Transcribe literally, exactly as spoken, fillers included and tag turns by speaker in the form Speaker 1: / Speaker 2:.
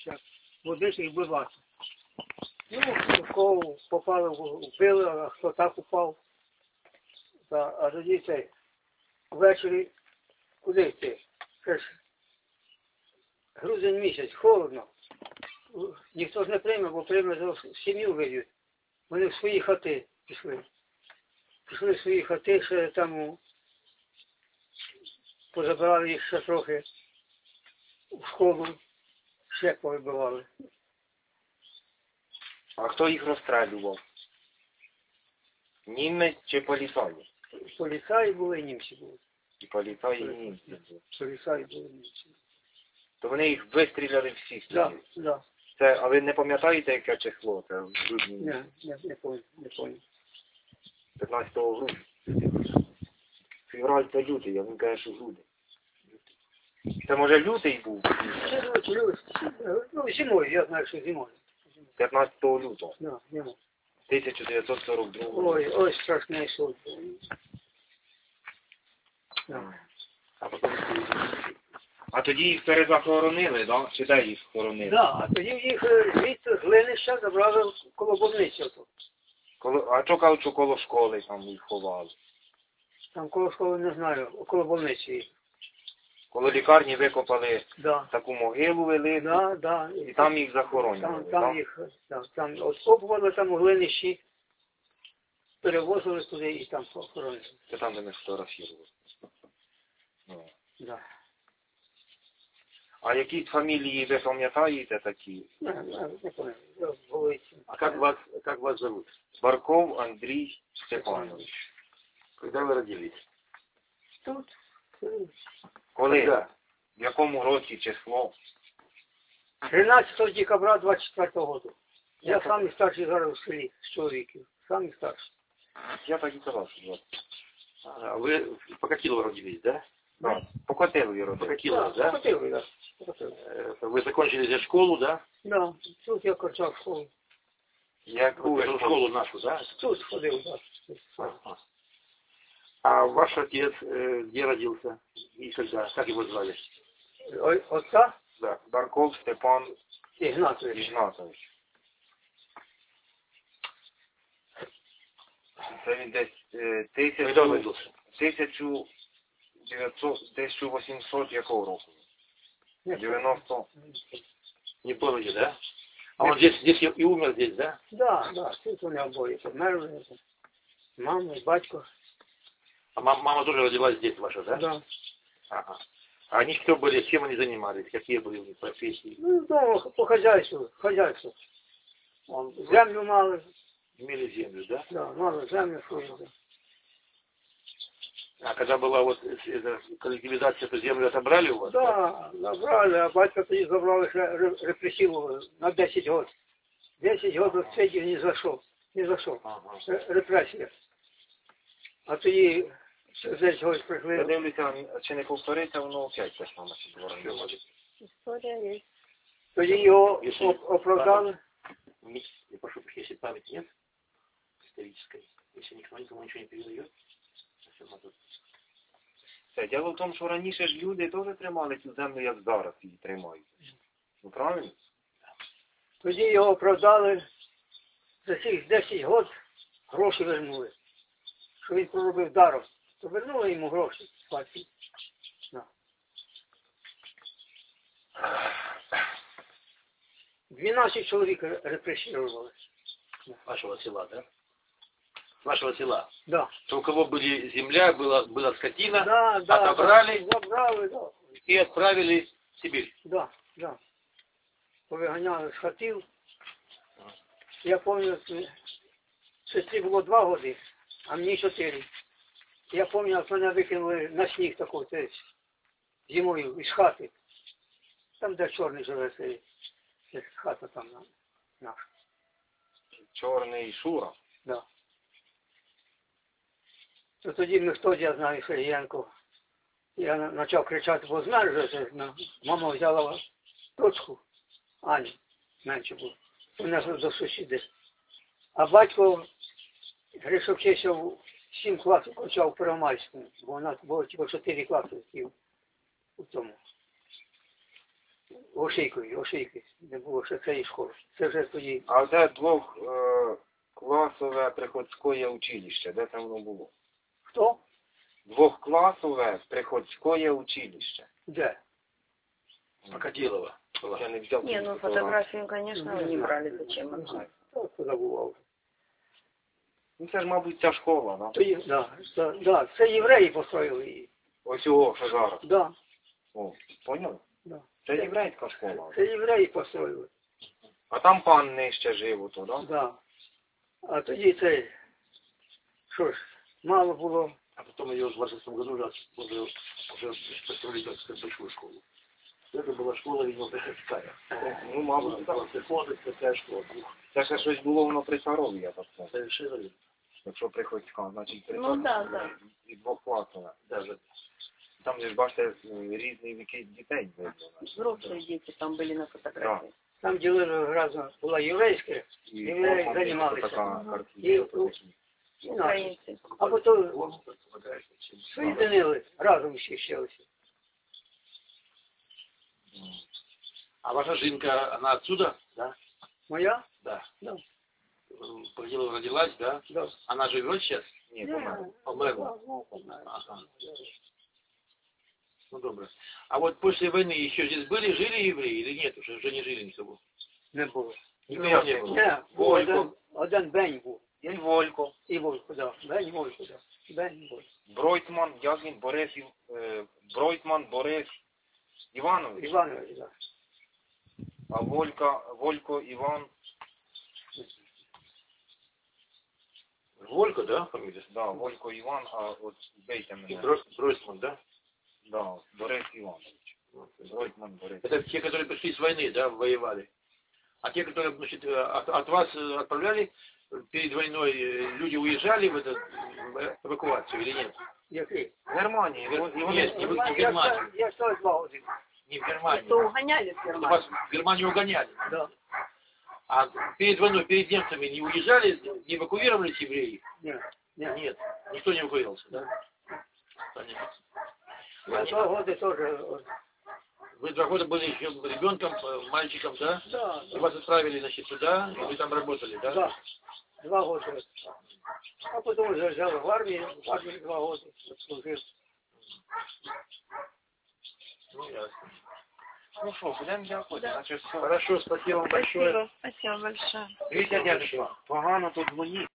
Speaker 1: водичка, водичка і будь ласка. Ну, кого попали, вбили, а хто так упав. Та, а тоді цей, ввечері, куди йти? Це ж грудень місяць, холодно. Ніхто ж не прийме, бо прийме, сім'ю вийдуть. Вони в свої хати пішли. Пішли в свої хати, ще там позабирали їх ще трохи в школу, ще повибивали.
Speaker 2: А хто їх розстрілював? Німець чи поліцаї?
Speaker 1: Поліцаї були, і німці були.
Speaker 2: І поліцаї, і німці були.
Speaker 1: Поліцаї були, і німці.
Speaker 2: То вони їх вистріляли всіх?
Speaker 1: Так, так.
Speaker 2: Це, а ви не пам'ятаєте, яке число? Це в грудні?
Speaker 1: Ні, не, не пам'ятаю, не пам'ятаю.
Speaker 2: п'ятнадцятого грудня. Февраль та лютий, я не кажу, що грудень. Це може лютий був?
Speaker 1: Ну, зимою, я знаю, що зимою.
Speaker 2: п'ятнадцятого лютого.
Speaker 1: Да, зимою.
Speaker 2: тисяча дев'ятсот сорок другого.
Speaker 1: Ой, ой, страшний суд був. Да.
Speaker 2: А, потім... а тоді їх перезахоронили, да? Чи де їх хоронили?
Speaker 1: Да, а тоді їх звідти з Глинища забрали коло больниці.
Speaker 2: Коло... А що кажуть, що коло школи там їх ховали?
Speaker 1: Там коло школи не знаю, коло больниці.
Speaker 2: Коло лікарні викопали
Speaker 1: Да.
Speaker 2: таку могилу велику,
Speaker 1: Да, да.
Speaker 2: і там їх захоронили.
Speaker 1: Там, там їх, да, там откопували там у Глинищі, перевозили туди і там похоронили.
Speaker 2: Це там, де ми фотографували. Ну.
Speaker 1: Да.
Speaker 2: А які фамілії ви пам'ятаєте такі?
Speaker 1: Не, не, не пам'ятаю.
Speaker 3: А как вас, как вас зовут?
Speaker 2: Барков Андрій Степанович.
Speaker 3: Когда вы родились?
Speaker 1: Тут.
Speaker 2: Коли?
Speaker 3: Когда?
Speaker 2: В якому році число?
Speaker 1: тринадцятого декабря двадцять четвертого року. Я самий старший зараз в селі з чоловіків. Самий старший.
Speaker 2: Я так і казав, що двадцять.
Speaker 3: А вы по Катилову родились, да?
Speaker 2: Так, по Котелові
Speaker 3: По
Speaker 2: родив.
Speaker 3: Катилову, да?
Speaker 1: Хотів, да. Хотів.
Speaker 3: Э, Вы закончили здесь школу, да?
Speaker 1: Да, тут я корчав школу.
Speaker 2: Яку ви
Speaker 3: Школу,
Speaker 2: школу?
Speaker 3: школу нашу, да?
Speaker 1: Тут ходив, да.
Speaker 3: Ага. А ваш отец э, где родился и когда? Как его звали?
Speaker 1: Ой, отца
Speaker 3: Да.
Speaker 2: Барков Степан
Speaker 1: Ігнатович.
Speaker 2: Ігнатович. Це він десь е,
Speaker 3: Когда он
Speaker 2: тисячу,
Speaker 3: родился?
Speaker 2: тисяча дев'ятсот, тисяча вісімсот якого року?
Speaker 1: Ні,
Speaker 2: дев'яносто.
Speaker 3: Не помните, да? А он здесь, здесь и и умер здесь, да?
Speaker 1: Да, да, тут вони обоє померли. Мама і батько.
Speaker 3: А мама, мама тоже родилась здесь ваша, да?
Speaker 1: Да.
Speaker 3: Ага. А они кто были, чем они занимались, какие были у них профессии?
Speaker 1: Ну, вдома по хазяйству, хазяйству. Он землю мали,
Speaker 3: Имели землю, да?
Speaker 1: да, мали землю свою. Да.
Speaker 3: А когда была вот эта коллективизация, эту землю отобрали у вас?
Speaker 1: Да, забрали, а батько тоді забрали ще ре- репресиву на десять років. десять років сидів не зайшов, не зайшов.
Speaker 3: Ага.
Speaker 1: Ре- Репресія. А тоді через десять років
Speaker 2: Я
Speaker 1: прийшли.
Speaker 2: дивлюся, чи не повториться воно опять те саме ситуація.
Speaker 4: История есть.
Speaker 1: Тоді його
Speaker 3: Якщо-
Speaker 1: оп- оправдали.
Speaker 3: Я прошу прощения, если памяти нет исторической, если никто никому ничего не передает, совсем надо.
Speaker 2: Це діло в тому, що раніше ж люди теж тримали цю землю, як зараз її тримають. Ну правильно?
Speaker 1: Тоді його оправдали. За цих десять років гроші вернули. Що він проробив даром. То вернули йому гроші. Партії. Да. двенадцать чоловік репресировали.
Speaker 3: Вашего села, да? С вашего села.
Speaker 1: Да.
Speaker 3: То у кого были земля, была, была скотина,
Speaker 1: Да, да,
Speaker 3: отобрали
Speaker 1: да, забрали, да.
Speaker 3: и отправили в Сибирь.
Speaker 1: Да, да. Повиганяли з хатів. Я пам'ятаю, сестрі було два роки, а мені чотири. Я пам'ятаю, як мене викинули на сніг такий, це зимою із хати. Там, де чорний живе, це, це хата там наша.
Speaker 2: Чорний Шура.
Speaker 1: Да. То тоді ніхто, я знаю, Сергієнко. Я почав кричати, бо знаєш, що мама взяла дочку, Аню, менше було. Вона до сусіди. А батько Гришовчився в сім класів, почав в Первомайському, бо вона було тільки чотири класи у тому. Ошейкою, ошейкою, не було ще цієї школи. Це вже тоді.
Speaker 2: А де двохкласове приходське училище? Де це воно було?
Speaker 1: Хто?
Speaker 2: Двохкласове приходське училище.
Speaker 1: Де?
Speaker 3: Покатилова.
Speaker 2: Я не взяв.
Speaker 4: Не, ну фотографию, конечно, вы не брали. Зачем она?
Speaker 1: Хто забував?
Speaker 2: Ну це ж, мабуть, ця школа, да?
Speaker 1: То є, да, да, да, це євреї построїли її.
Speaker 2: Ось його, що зараз.
Speaker 1: Да,
Speaker 2: О, поняв?
Speaker 1: да.
Speaker 2: Це єврейська школа.
Speaker 1: Це євреї построїли.
Speaker 2: А там пан нижче жив, ото, да?
Speaker 1: Да. А тоді це, що ж, мало було.
Speaker 3: А потом ее в двадцатом году уже, уже, уже построили как сказать, большую школу. Это была школа, видимо, приходская.
Speaker 2: Ну, мабуть, так.
Speaker 3: Была приходит, такая школа.
Speaker 2: Це ще щось було воно при царові, я так знаю.
Speaker 3: Совершенно верно.
Speaker 2: Якщо приходька, значить при
Speaker 4: Ну,
Speaker 2: царові.
Speaker 4: да, да.
Speaker 2: І двохкласове.
Speaker 3: Даже.
Speaker 2: Там же ж, бачите, різні віки дітей видно.
Speaker 4: Взрослые дети там были на фотографии.
Speaker 1: Там ділили разом, була єврейська,
Speaker 2: І
Speaker 1: євреї
Speaker 2: там
Speaker 1: займалися.
Speaker 2: така
Speaker 1: І,
Speaker 2: картина.
Speaker 1: ну, і наші.
Speaker 4: Украинцы.
Speaker 1: А потім
Speaker 3: Он предполагает, чем-
Speaker 1: соєдинили, разом ще щелися.
Speaker 3: А ваша жинка, она отсюда? Да?
Speaker 1: Моя?
Speaker 3: Да.
Speaker 1: Да.
Speaker 3: Погилова родилась, да?
Speaker 1: Да.
Speaker 3: Она живет сейчас?
Speaker 2: Ні, помер.
Speaker 3: Померла.
Speaker 1: Ну, померла.
Speaker 3: Ага. Ну, добро. А вот после войны еще здесь были, жили евреи или нет? Уже, уже не жили никого?
Speaker 1: Не було.
Speaker 3: Никого не было?
Speaker 1: Не, був
Speaker 2: Волько.
Speaker 1: один, один бень був.
Speaker 2: І Волько.
Speaker 1: І Волько, да. Бень Волько, да. Бень Волько.
Speaker 2: Бройтман, як він, Борис, Ів- е, Бройтман Борис Іванович.
Speaker 1: Іванович, да.
Speaker 2: А Волька, Волько Іван,
Speaker 3: Волька, да, фамилия?
Speaker 2: да, Волько Іван, а от бейте
Speaker 3: И
Speaker 2: мене.
Speaker 3: Бро- Бройсман, да?
Speaker 2: Да, Борис Іванович. Бройтман Борис.
Speaker 3: Это те, которые пришли с войны, да, воевали. А те, которые, значит, э, от, от вас э, отправляли перед войной, э, люди уезжали в, этот, в эвакуацию или нет?
Speaker 1: Який?
Speaker 2: В Германії.
Speaker 3: Ні,
Speaker 2: вони-
Speaker 3: ні, ні, ви- не в
Speaker 1: Я
Speaker 3: Германії.
Speaker 1: ста- Я став два години.
Speaker 3: Не в Германии.
Speaker 4: Что угоняли в
Speaker 3: Вас
Speaker 4: Германию?
Speaker 3: в Германию угоняли.
Speaker 1: Да.
Speaker 3: А перед войной, перед немцами не уезжали, не эвакуировались евреи?
Speaker 1: Ні, ні.
Speaker 3: Нет, никто не эвакуировался, да? Понятно.
Speaker 1: Я два года теж. от,
Speaker 3: Вы два года были еще ребенком, э, мальчиком, да?
Speaker 1: Да,
Speaker 3: И вас отправили, значит, туда, и вы там работали, да?
Speaker 1: да. Два года. А потім вже взяли в армію, в армії два года служив.
Speaker 3: Ну, ясно.
Speaker 2: Ну що, будемо дякувати, значить все.
Speaker 3: Хорошо, спасибо вам большое.
Speaker 4: Спасибо большое.
Speaker 2: Дивіться, дядечко, погано тут дзвоніть.